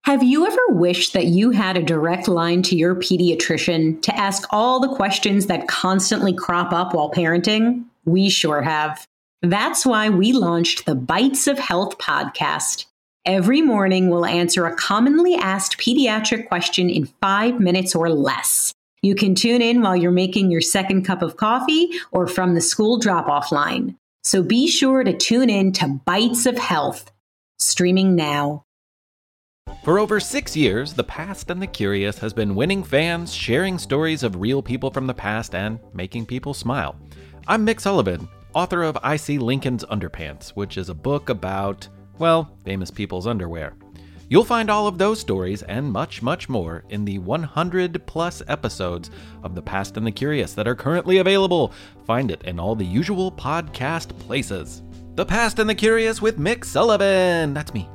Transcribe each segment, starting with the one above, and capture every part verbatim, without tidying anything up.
Have you ever wished that you had a direct line to your pediatrician to ask all the questions that constantly crop up while parenting? We sure have. That's why we launched the Bites of Health podcast. Every morning, we'll answer a commonly asked pediatric question in five minutes or less. You can tune in while you're making your second cup of coffee or from the school drop-off line. So be sure to tune in to Bites of Health, streaming now. For over six years, The Past and the Curious has been winning fans, sharing stories of real people from the past, and making people smile. I'm Mick Sullivan, author of I See Lincoln's Underpants, which is a book about, well, famous people's underwear. You'll find all of those stories and much, much more in the one hundred plus episodes of The Past and the Curious that are currently available. Find it in all the usual podcast places. The Past and the Curious with Mick Sullivan. That's me.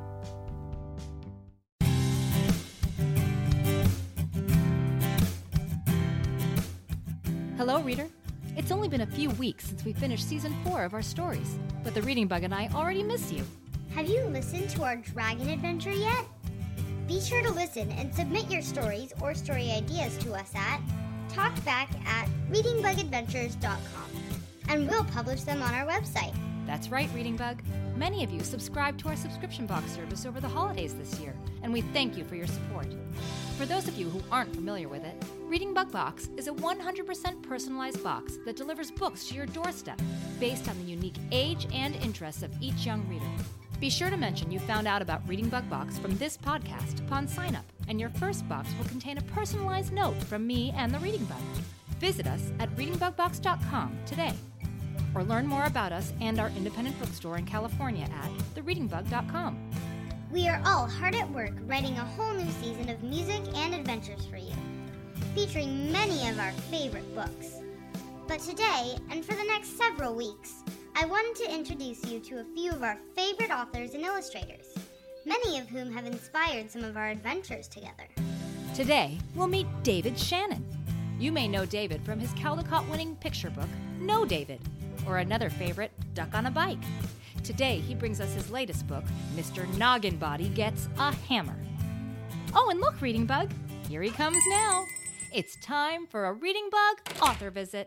Hello, reader. It's only been a few weeks since we finished season four of our stories, but the Reading Bug and I already miss you. Have you listened to our dragon adventure yet? Be sure to listen and submit your stories or story ideas to us at talkback at reading bug adventures dot com, and we'll publish them on our website. That's right, Reading Bug. Many of you subscribed to our subscription box service over the holidays this year, and we thank you for your support. For those of you who aren't familiar with it, Reading Bug Box is a one hundred percent personalized box that delivers books to your doorstep based on the unique age and interests of each young reader. Be sure to mention you found out about Reading Bug Box from this podcast upon sign-up, and your first box will contain a personalized note from me and the Reading Bug. Visit us at reading bug box dot com today, or learn more about us and our independent bookstore in California at the reading bug dot com. We are all hard at work writing a whole new season of music and adventures for you, featuring many of our favorite books. But today, and for the next several weeks, I wanted to introduce you to a few of our favorite authors and illustrators, many of whom have inspired some of our adventures together. Today, we'll meet David Shannon. You may know David from his Caldecott-winning picture book, No David, or another favorite, Duck on a Bike. Today, he brings us his latest book, Mister Noggin Body Gets a Hammer. Oh, and look, Reading Bug, here he comes now. It's time for a Reading Bug author visit.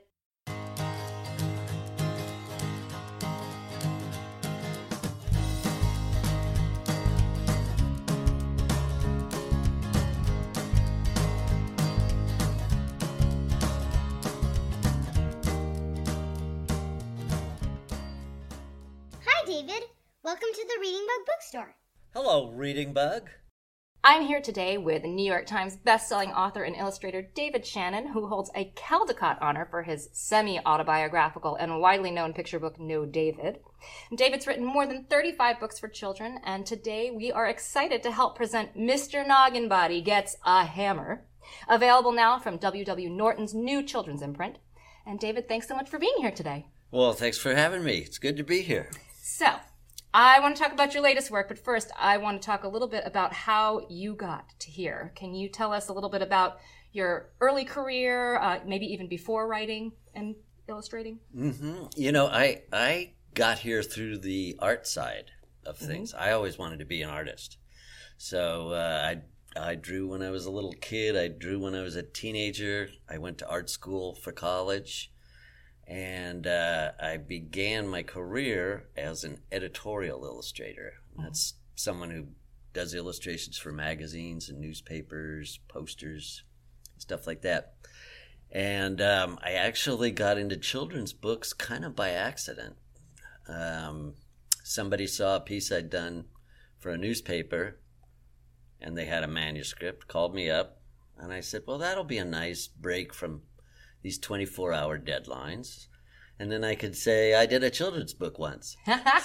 David, welcome to the Reading Bug Bookstore. Hello, Reading Bug. I'm here today with New York Times bestselling author and illustrator David Shannon, who holds a Caldecott honor for his semi-autobiographical and widely known picture book, No David. David's written more than thirty-five books for children, and today we are excited to help present Mister Noggin Body Gets a Hammer, available now from W W. Norton's new children's imprint. And David, thanks so much for being here today. Well, thanks for having me. It's good to be here. So, I want to talk about your latest work, but first I want to talk a little bit about how you got to here. Can you tell us a little bit about your early career, uh, maybe even before writing and illustrating? Mm-hmm. You know, I I got here through the art side of things. Mm-hmm. I always wanted to be an artist. So uh, I I drew when I was a little kid. I drew when I was a teenager. I went to art school for college. And uh, I began my career as an editorial illustrator. That's someone who does illustrations for magazines and newspapers, posters, stuff like that. And um, I actually got into children's books kind of by accident. Um, somebody saw a piece I'd done for a newspaper, and they had a manuscript, called me up, and I said, well, that'll be a nice break from these twenty-four hour deadlines. And then I could say, I did a children's book once.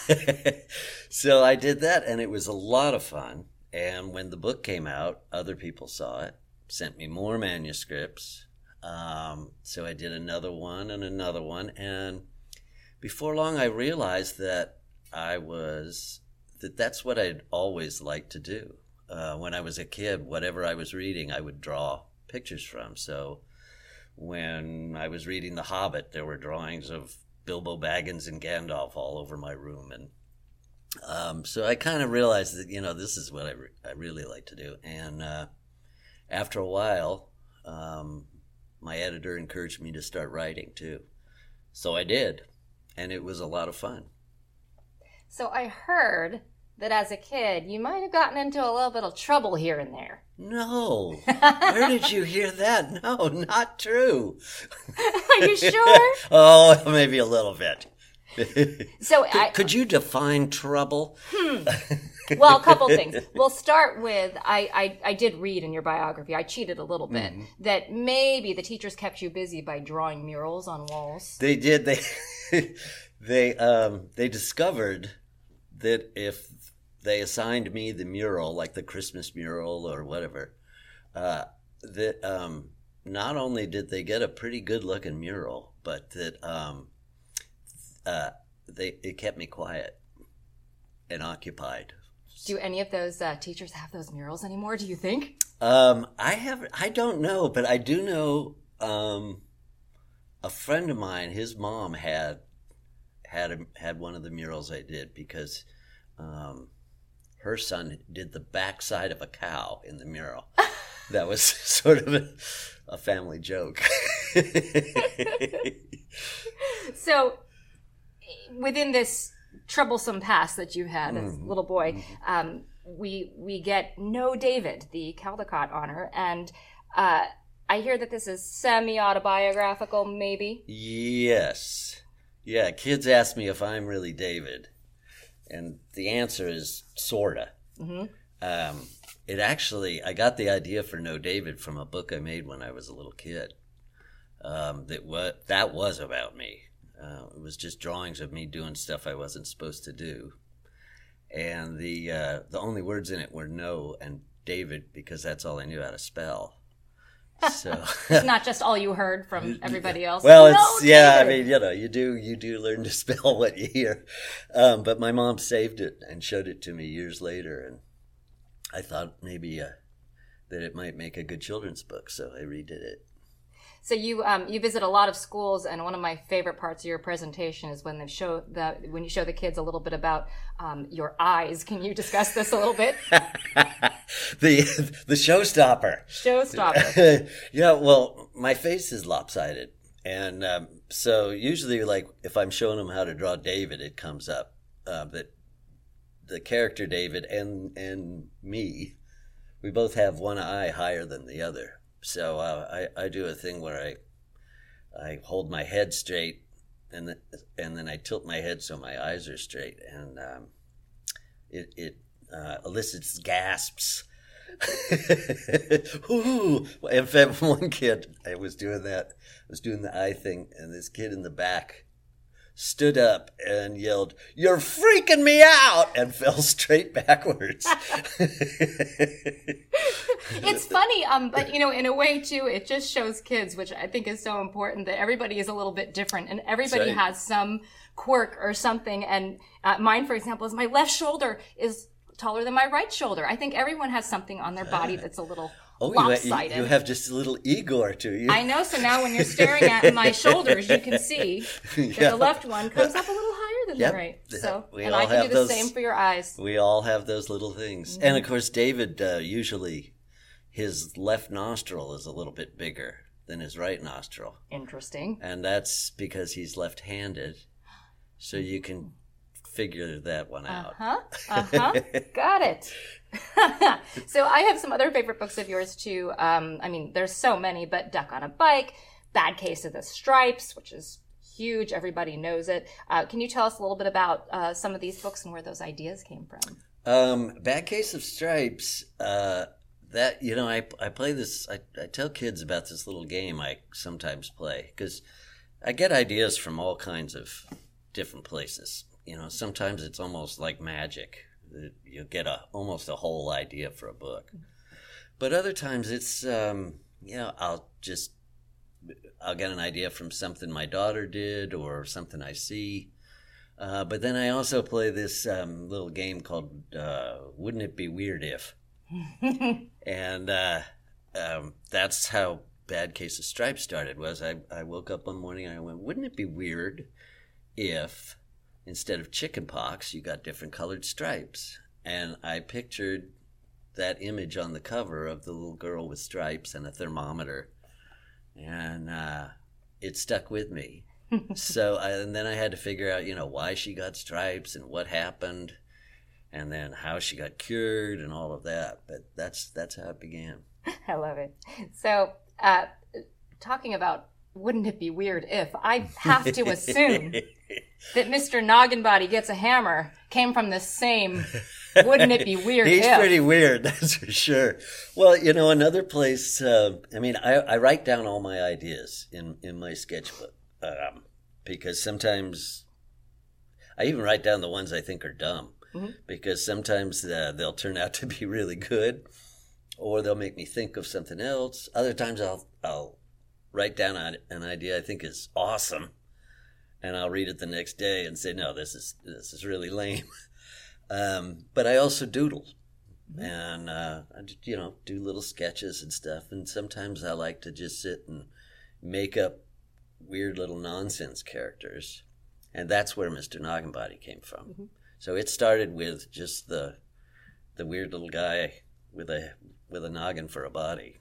So I did that, and it was a lot of fun. And when the book came out, other people saw it, sent me more manuscripts. Um, so I did another one and another one. And before long, I realized that I was, that that's what I'd always liked to do. Uh, when I was a kid, whatever I was reading, I would draw pictures from. So when I was reading The Hobbit, there were drawings of Bilbo Baggins and Gandalf all over my room. And Um, so I kind of realized that, you know, this is what I, re- I really like to do. And uh, after a while, um, my editor encouraged me to start writing too. So I did. And it was a lot of fun. So I heard that as a kid, you might have gotten into a little bit of trouble here and there. No. Where did you hear that? No, not true. Are you sure? Oh, maybe a little bit. So could, I, could you define trouble? Hmm. Well, a couple things. We'll start with, I, I, I did read in your biography, I cheated a little bit, mm-hmm. that maybe the teachers kept you busy by drawing murals on walls. They did. They they um they discovered that if they assigned me the mural, like the Christmas mural or whatever, uh, that um, not only did they get a pretty good looking mural, but that um, uh, they it kept me quiet and occupied. Do any of those uh, teachers have those murals anymore, do you think? Um, I have. I don't know, but I do know um, a friend of mine. His mom had had a, had one of the murals I did because um, her son did the backside of a cow in the mural. That was sort of a, a family joke. So, within this troublesome past that you had as a little boy, um, we we get No David, the Caldecott honor, and uh, I hear that this is semi-autobiographical, maybe? Yes. Yeah, kids ask me if I'm really David, and the answer is sorta. Mm-hmm. Um, it actually, I got the idea for No David from a book I made when I was a little kid. Um, that was, that was about me. Uh, it was just drawings of me doing stuff I wasn't supposed to do. And the uh, the only words in it were no and David because that's all I knew how to spell. So it's not just all you heard from everybody else. Well, no, it's yeah. David. I mean, you know, you do you do learn to spell what you hear. Um, but my mom saved it and showed it to me years later, and I thought maybe uh, that it might make a good children's book, so I redid it. So you um, you visit a lot of schools, and one of my favorite parts of your presentation is when they show the when you show the kids a little bit about um, your eyes. Can you discuss this a little bit? the the showstopper. Showstopper. Yeah. Well, my face is lopsided, and um, so usually, like if I'm showing them how to draw David, it comes up uh, that the character David and and me, we both have one eye higher than the other. So uh, I, I do a thing where I I hold my head straight and then, and then I tilt my head so my eyes are straight, and um, it it uh, elicits gasps. Ooh. In fact, one kid, I was doing that, was doing the eye thing, and this kid in the back stood up and yelled, "You're freaking me out!" and fell straight backwards. It's funny, um, but, you know, in a way, too, it just shows kids, which I think is so important, that everybody is a little bit different, and everybody right. has some quirk or something. And uh, mine, for example, is my left shoulder is taller than my right shoulder. I think everyone has something on their body that's a little oh, lopsided. You, you have just a little Igor to you. I know, so now when you're staring at my shoulders, you can see that yeah. the left one comes up a little higher than yep. the right. So, we and I can do the those, same for your eyes. We all have those little things. Mm-hmm. And of course, David, uh, usually his left nostril is a little bit bigger than his right nostril. Interesting. And that's because he's left-handed. So you can figure that one out. Uh-huh. Uh-huh. Got it. So I have some other favorite books of yours, too. Um, I mean, there's so many, but Duck on a Bike, Bad Case of the Stripes, which is huge. Everybody knows it. Uh, can you tell us a little bit about uh, some of these books and where those ideas came from? Um, Bad Case of Stripes, uh, that, you know, I, I play this, I, I tell kids about this little game I sometimes play, because I get ideas from all kinds of different places. You know, sometimes it's almost like magic. You get a almost a whole idea for a book. But other times it's, um, you know, I'll just, I'll get an idea from something my daughter did or something I see. Uh, but then I also play this um, little game called uh, Wouldn't It Be Weird If? And uh, um, that's how Bad Case of Stripes started, was I, I woke up one morning and I went, wouldn't it be weird if instead of chicken pox, you got different colored stripes. And I pictured that image on the cover of the little girl with stripes and a thermometer. And uh, it stuck with me. So, I, and then I had to figure out, you know, why she got stripes and what happened, and then how she got cured and all of that. But that's that's how it began. I love it. So, uh, talking about wouldn't it be weird if, I have to assume that Mister Noggin Body Gets a Hammer came from the same wouldn't it be weird He's if. pretty weird, that's for sure. Well, you know, another place, uh, I mean, I, I write down all my ideas in, in my sketchbook. Um, because sometimes I even write down the ones I think are dumb, mm-hmm. because sometimes uh, they'll turn out to be really good, or they'll make me think of something else. Other times I'll I'll write down an idea I think is awesome, and I'll read it the next day and say, no, this is this is really lame. um, but I also doodle, mm-hmm. and uh, I you know do little sketches and stuff. And sometimes I like to just sit and make up weird little nonsense characters, and that's where Mister Noggin Body came from. Mm-hmm. So it started with just the the weird little guy with a with a noggin for a body.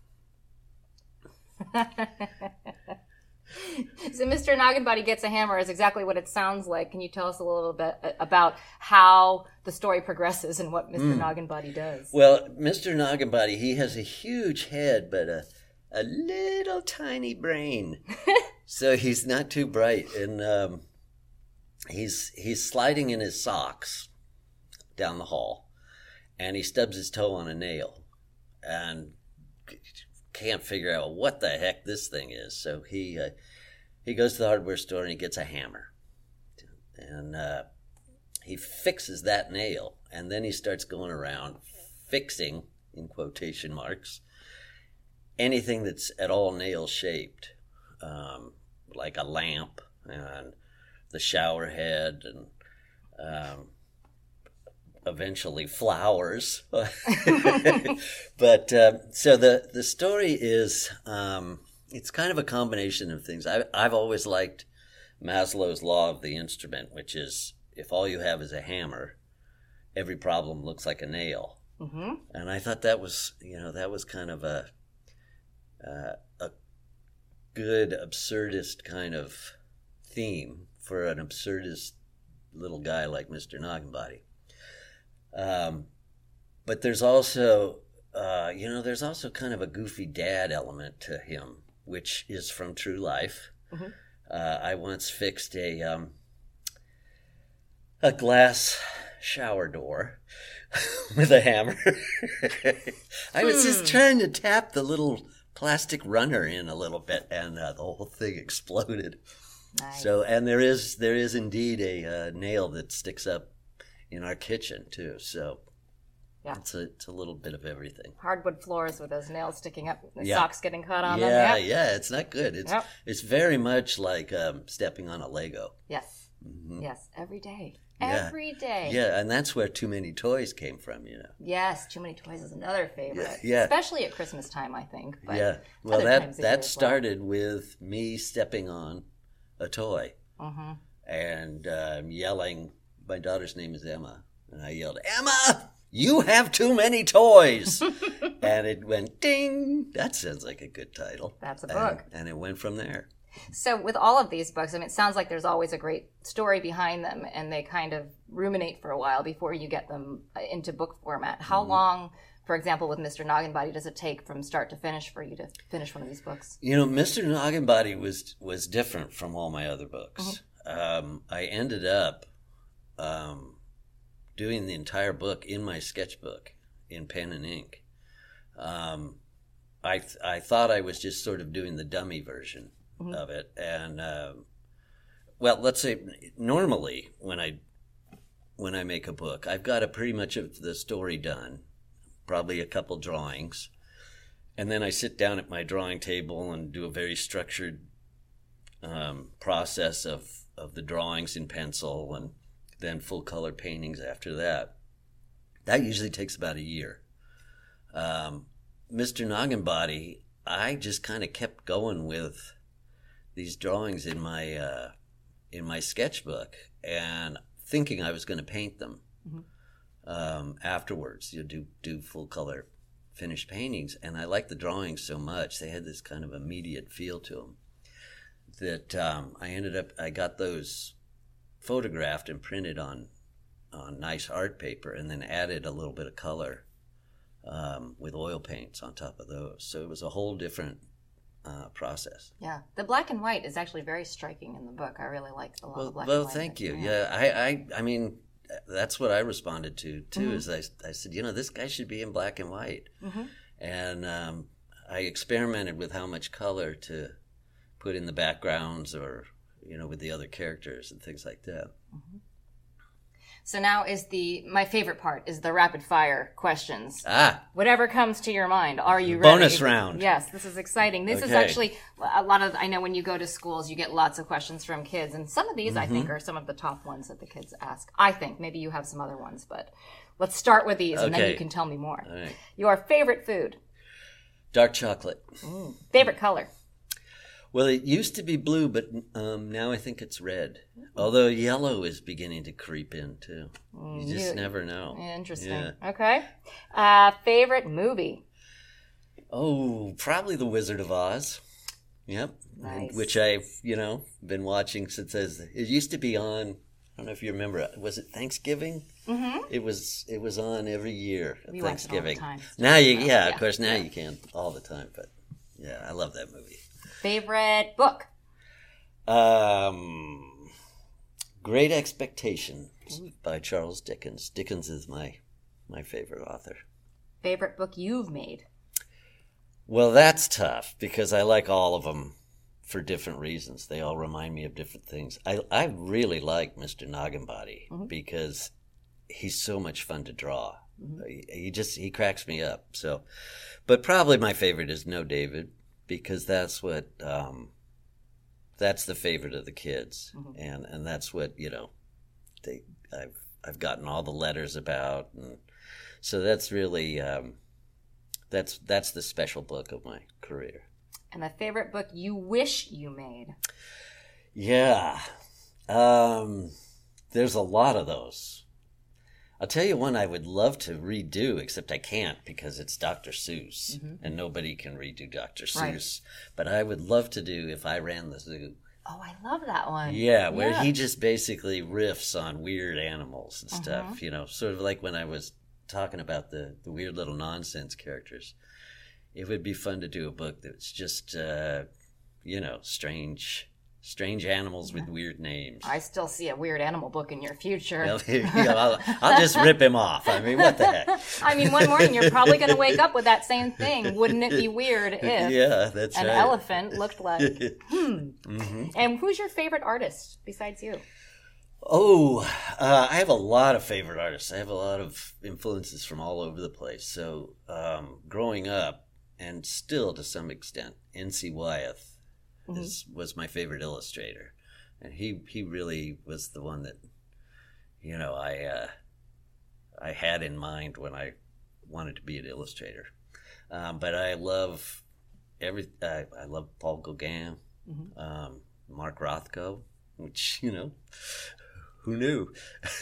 So Mister Noggin Body Gets a Hammer is exactly what it sounds like. Can you tell us a little bit about how the story progresses and what Mister Mm. Noggin Body does? Well, Mister Noggin Body, he has a huge head, but a a little tiny brain. So he's not too bright, and um, he's he's sliding in his socks down the hall, and he stubs his toe on a nail, and can't figure out what the heck this thing is. So he uh, he goes to the hardware store and he gets a hammer, and uh, he fixes that nail, and then he starts going around fixing, in quotation marks, anything that's at all nail shaped. Um, like a lamp and the shower head and um, eventually flowers. But uh, so the, the story is, um, it's kind of a combination of things. I, I've always liked Maslow's law of the instrument, which is if all you have is a hammer, every problem looks like a nail. Mm-hmm. And I thought that was, you know, that was kind of a, uh, a good absurdist kind of theme for an absurdist little guy like Mister Noggin Body. Um, but there's also, uh, you know, there's also kind of a goofy dad element to him, which is from true life. Mm-hmm. Uh, I once fixed a um, a glass shower door with a hammer. I was just trying to tap the little plastic runner in a little bit, and uh, the whole thing exploded. Nice. So, and there is there is indeed a uh, nail that sticks up in our kitchen too. So, yeah, it's a it's a little bit of everything. Hardwood floors with those nails sticking up, the yeah. socks getting caught on yeah, them. Yeah, yeah, it's not good. It's yep. it's very much like um, stepping on a Lego. Yes, mm-hmm. yes, every day. Yeah. Every day. Yeah, and that's where Too Many Toys came from, you know. Yes, Too Many Toys is another favorite. Yeah. yeah. Especially at Christmas time, I think. But yeah. Well, that that started well. with me stepping on a toy mm-hmm. and uh, yelling. My daughter's name is Emma, and I yelled, "Emma, you have too many toys!" And it went ding. That sounds like a good title. That's a book. And, and it went from there. So with all of these books, I mean, it sounds like there's always a great story behind them, and they kind of ruminate for a while before you get them into book format. How mm-hmm. long, for example, with Mister Noggin Body, does it take from start to finish for you to finish one of these books? You know, Mister Noggin Body was was different from all my other books. Mm-hmm. Um, I ended up um, doing the entire book in my sketchbook in pen and ink. Um, I th- I thought I was just sort of doing the dummy version Mm-hmm. of it, and um, well, let's say normally when I when I make a book, I've got a pretty much of the story done, probably a couple drawings, and then I sit down at my drawing table and do a very structured um, process of of the drawings in pencil, and then full color paintings after that. That usually takes about a year. Um, Mister Noggin Body, I just kind of kept going with these drawings in my uh, in my sketchbook, and thinking I was going to paint them mm-hmm. um, afterwards, you know, do do full color finished paintings, and I liked the drawings so much. They had this kind of immediate feel to them that um, I ended up, I got those photographed and printed on on nice art paper, and then added a little bit of color um, with oil paints on top of those. So it was a whole different uh, process. Yeah, the black and white is actually very striking in the book. I really like a lot well, of black well, and white. Well, thank you. Yeah, yeah I, I, I mean, that's what I responded to too. Mm-hmm. Is I, I said, you know, this guy should be in black and white, mm-hmm. and um, I experimented with how much color to put in the backgrounds, or you know, with the other characters and things like that. Mm-hmm. So now is the my favorite part is the rapid fire questions. Ah, whatever comes to your mind. Are you ready? Bonus round. Yes, this is exciting. This okay. is actually a lot of. I know when you go to schools, you get lots of questions from kids, and some of these mm-hmm. I think are some of the top ones that the kids ask. I think maybe you have some other ones, but let's start with these, okay. and then you can tell me more. All right. Your favorite food? Dark chocolate. Mm. Favorite color? Well, it used to be blue, but um, now I think it's red. Although yellow is beginning to creep in, too. You just you, never know. Interesting. Yeah. Okay. Uh, favorite movie? Oh, probably The Wizard of Oz. Yep. Nice. Which I've, you know, been watching since as, it used to be on, I don't know if you remember, was it Thanksgiving? Mm-hmm. It was It was on every year at we Thanksgiving. Watch it all the time. Now you, yeah, yeah, of course, now yeah. you can all the time. But yeah, I love that movie. Favorite book? Um, Great Expectations by Charles Dickens. Dickens is my my favorite author. Favorite book you've made? Well, that's tough because I like all of them for different reasons. They all remind me of different things. I I really like Mister Nogginbody mm-hmm. because he's so much fun to draw. Mm-hmm. He, he just he cracks me up. So, but probably my favorite is No David. Because that's what, um, that's the favorite of the kids, mm-hmm. and, and that's what you know, they I've I've gotten all the letters about, and so that's really um, that's that's the special book of my career. And the favorite book you wish you made? Yeah, um, there's a lot of those. I'll tell you one I would love to redo, except I can't because it's Doctor Seuss, mm-hmm. and nobody can redo Doctor Seuss. Right. But I would love to do If I Ran the Zoo. Oh, I love that one. Yeah, where yeah. he just basically riffs on weird animals and stuff, mm-hmm. you know, sort of like when I was talking about the, the weird little nonsense characters. It would be fun to do a book that's just, uh, you know, strange... Strange animals with weird names. I still see a weird animal book in your future. Well, you know, I'll, I'll just rip him off. I mean, what the heck? I mean, one morning you're probably going to wake up with that same thing. Wouldn't it be weird if yeah, that's an right. elephant looked like, hmm. Mm-hmm. And who's your favorite artist besides you? Oh, uh, I have a lot of favorite artists. I have a lot of influences from all over the place. So um, growing up, and still to some extent, N C Wyeth, Mm-hmm. Is, was my favorite illustrator, and he he really was the one that you know I uh, I had in mind when I wanted to be an illustrator. Um, but I love every I, I love Paul Gauguin, mm-hmm. um, Mark Rothko, which you know who knew.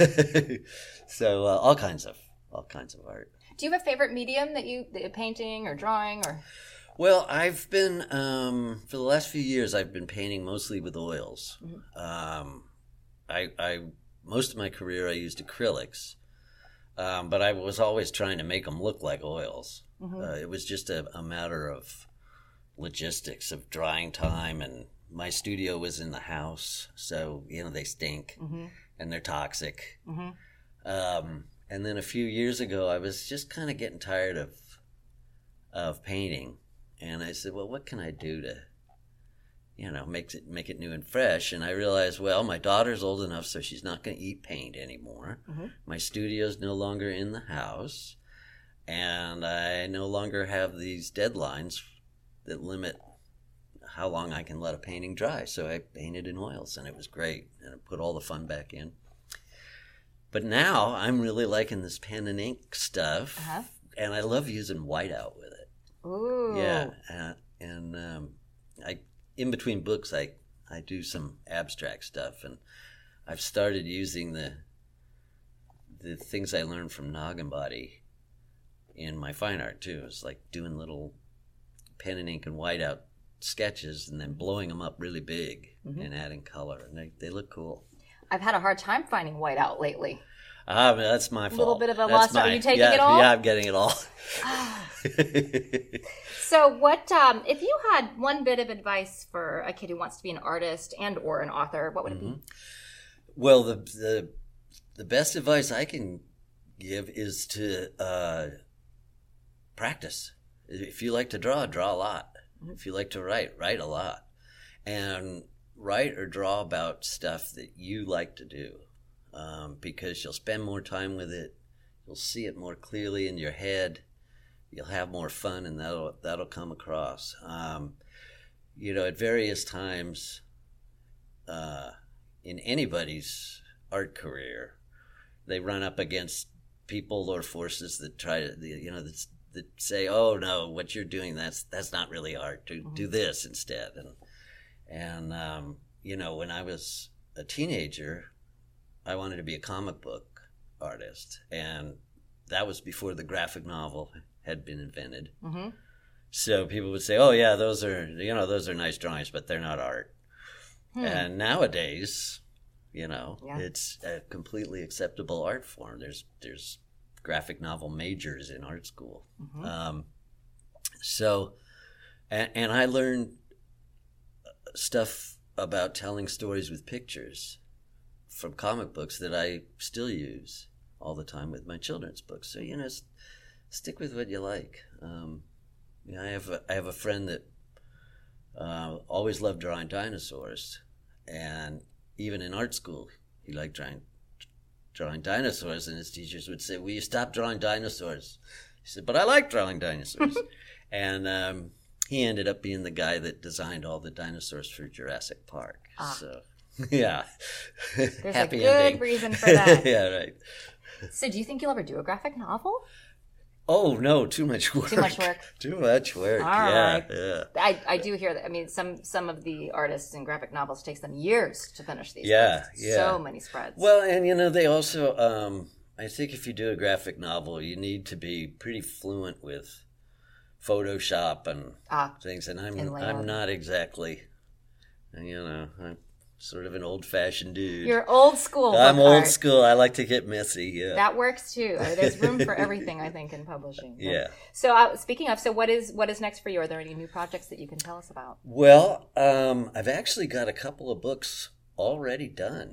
So uh, all kinds of all kinds of art. Do you have a favorite medium that you painting or drawing or? Well, I've been, um, for the last few years, I've been painting mostly with oils. Mm-hmm. Um, I, I, most of my career I used acrylics, um, but I was always trying to make them look like oils. Mm-hmm. Uh, it was just a, a matter of logistics, of drying time, and my studio was in the house, so, you know, they stink, mm-hmm. and they're toxic. Mm-hmm. Um, and then a few years ago, I was just kind of getting tired of of painting. And I said, well, what can I do to, you know, make it make it new and fresh? And I realized, well, my daughter's old enough, so she's not going to eat paint anymore. Mm-hmm. My studio's no longer in the house. And I no longer have these deadlines that limit how long I can let a painting dry. So I painted in oils, and it was great. And I put all the fun back in. But now I'm really liking this pen and ink stuff. Uh-huh. And I love using whiteout with it. Ooh. Yeah, uh, and um, I in between books I I do some abstract stuff, and I've started using the the things I learned from Noggin Body in my fine art too. It's like doing little pen and ink and whiteout sketches and then blowing them up really big mm-hmm. and adding color, and they, they look cool. I've had a hard time finding whiteout lately. Ah, but that's my fault. A little bit of a that's lost art. Are you taking yeah, it all? Yeah, I'm getting it all. So what, um, if you had one bit of advice for a kid who wants to be an artist and or an author, what would it mm-hmm. be? Well, the, the the best advice I can give is to uh, practice. If you like to draw, draw a lot. Mm-hmm. If you like to write, write a lot. And write or draw about stuff that you like to do. Um, because you'll spend more time with it, you'll see it more clearly in your head, you'll have more fun, and that'll that'll come across. Um, you know, at various times uh, in anybody's art career, they run up against people or forces that try to, you know, that, that say, "Oh no, what you're doing that's that's not really art. Do mm-hmm. do this instead." And and um, you know, when I was a teenager, I wanted to be a comic book artist, and that was before the graphic novel had been invented. Mm-hmm. So people would say, "Oh yeah, those are you know those are nice drawings, but they're not art." Hmm. And nowadays, you know, yeah. it's a completely acceptable art form. There's there's graphic novel majors in art school. Mm-hmm. Um, so, and, and I learned stuff about telling stories with pictures from comic books that I still use all the time with my children's books. So, you know, st- stick with what you like. Um, you know, I have a, I have a friend that uh, always loved drawing dinosaurs, and even in art school, he liked drawing drawing dinosaurs, and his teachers would say, "Will you stop drawing dinosaurs?" He said, "But I like drawing dinosaurs." And um, he ended up being the guy that designed all the dinosaurs for Jurassic Park. Ah. So. Yeah. There's Happy a good ending. reason for that. Yeah, right. So do you think you'll ever do a graphic novel? Oh, no, too much work. Too much work. Too much work. All yeah, right. yeah. I, I do hear that. I mean, some some of the artists in graphic novels takes them years to finish these. Yeah, books. yeah. So many spreads. Well, and, you know, they also, um, I think if you do a graphic novel, you need to be pretty fluent with Photoshop and ah, things. And I'm and I'm not exactly, you know, I'm sort of an old-fashioned dude. You're old school. I'm old school. I like to get messy. Yeah, that works too. There's room for everything, I think, in publishing. Yeah. So, uh, speaking of, so what is what is next for you? Are there any new projects that you can tell us about? Well, um, I've actually got a couple of books already done.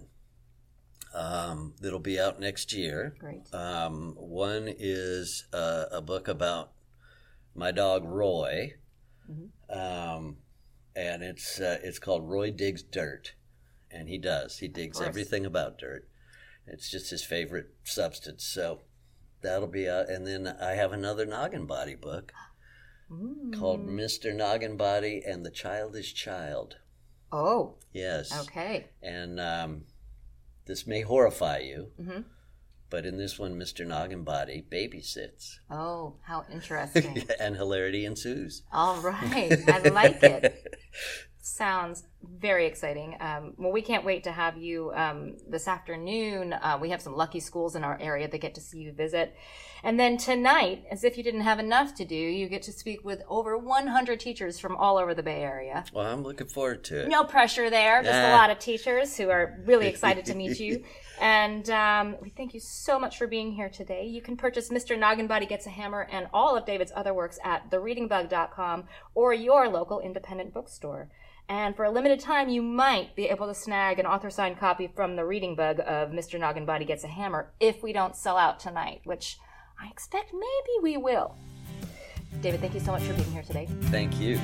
Um, that'll be out next year. Great. Um, one is uh, a book about my dog Roy, mm-hmm. um, and it's uh, it's called Roy Digs Dirt. And he does. He digs everything about dirt. It's just his favorite substance. So that'll be out. And then I have another Noggin Body book mm. called Mister Noggin Body and the Childish Child. Oh. Yes. Okay. And um, this may horrify you, mm-hmm. but in this one, Mister Noggin Body babysits. Oh, how interesting. And hilarity ensues. All right. I like it. Sounds very exciting. Um, well, we can't wait to have you um, this afternoon. Uh, we have some lucky schools in our area that get to see you visit. And then tonight, as if you didn't have enough to do, you get to speak with over one hundred teachers from all over the Bay Area. Well, I'm looking forward to it. No pressure there. Just ah. a lot of teachers who are really excited to meet you. And um, we thank you so much for being here today. You can purchase Mister Noggin Body Gets a Hammer and all of David's other works at the reading bug dot com or your local independent bookstore. And for a limited time, you might be able to snag an author-signed copy from the Reading Bug of Mister Noggin Body Gets a Hammer if we don't sell out tonight, which I expect maybe we will. David, thank you so much for being here today. Thank you.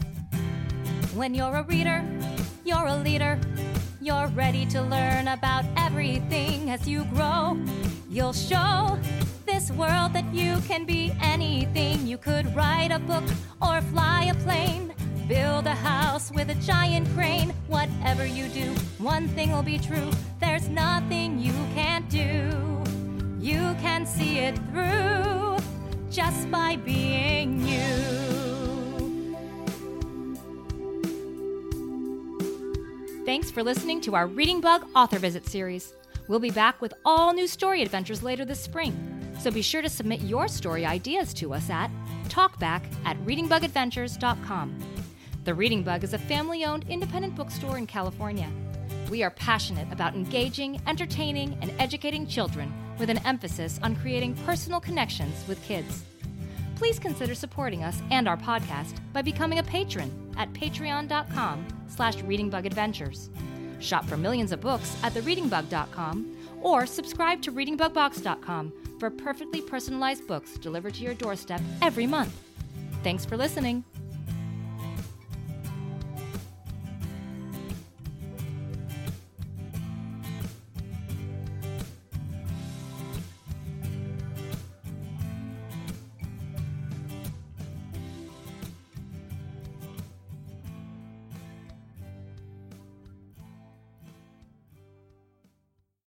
When you're a reader, you're a leader. You're ready to learn about everything as you grow. You'll show this world that you can be anything. You could write a book or fly a plane. Build a house with a giant crane. Whatever you do, one thing will be true. There's nothing you can't do. You can see it through just by being you. Thanks for listening to our Reading Bug Author Visit series. We'll be back with all new story adventures later this spring, so be sure to submit your story ideas to us at talkback at reading bug adventures dot com. The Reading Bug is a family-owned independent bookstore in California. We are passionate about engaging, entertaining, and educating children with an emphasis on creating personal connections with kids. Please consider supporting us and our podcast by becoming a patron at patreon.com slash readingbugadventures. Shop for millions of books at the reading bug dot com or subscribe to reading bug box dot com for perfectly personalized books delivered to your doorstep every month. Thanks for listening.